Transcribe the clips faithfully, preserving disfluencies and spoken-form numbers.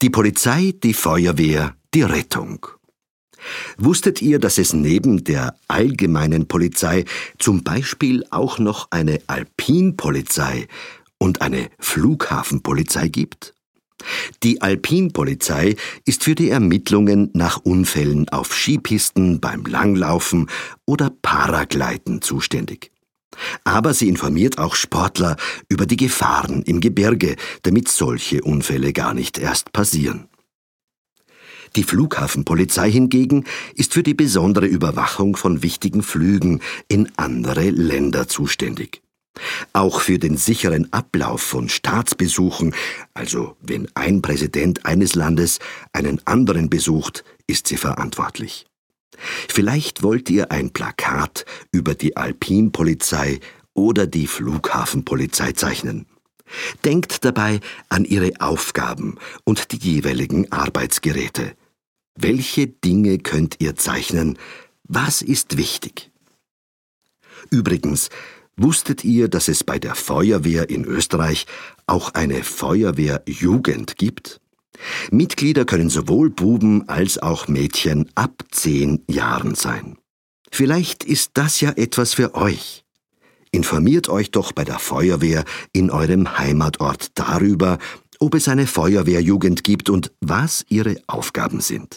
Die Polizei, die Feuerwehr, die Rettung. Wusstet ihr, dass es neben der allgemeinen Polizei zum Beispiel auch noch eine Alpinpolizei und eine Flughafenpolizei gibt? Die Alpinpolizei ist für die Ermittlungen nach Unfällen auf Skipisten, beim Langlaufen oder Paragleiten zuständig. Aber sie informiert auch Sportler über die Gefahren im Gebirge, damit solche Unfälle gar nicht erst passieren. Die Flughafenpolizei hingegen ist für die besondere Überwachung von wichtigen Flügen in andere Länder zuständig. Auch für den sicheren Ablauf von Staatsbesuchen, also wenn ein Präsident eines Landes einen anderen besucht, ist sie verantwortlich. Vielleicht wollt ihr ein Plakat über die Alpinpolizei oder die Flughafenpolizei zeichnen. Denkt dabei an ihre Aufgaben und die jeweiligen Arbeitsgeräte. Welche Dinge könnt ihr zeichnen? Was ist wichtig? Übrigens, wusstet ihr, dass es bei der Feuerwehr in Österreich auch eine Feuerwehrjugend gibt? Mitglieder können sowohl Buben als auch Mädchen ab zehn Jahren sein. Vielleicht ist das ja etwas für euch. Informiert euch doch bei der Feuerwehr in eurem Heimatort darüber, ob es eine Feuerwehrjugend gibt und was ihre Aufgaben sind.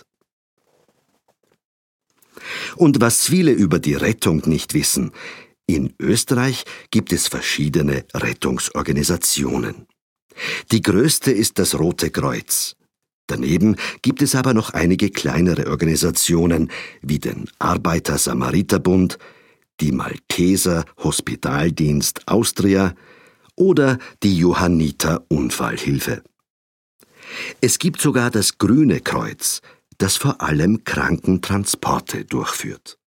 Und was viele über die Rettung nicht wissen: In Österreich gibt es verschiedene Rettungsorganisationen. Die größte ist das Rote Kreuz. Daneben gibt es aber noch einige kleinere Organisationen wie den Arbeiter-Samariter-Bund, die Malteser Hospitaldienst Austria oder die Johanniter Unfallhilfe. Es gibt sogar das Grüne Kreuz, das vor allem Krankentransporte durchführt.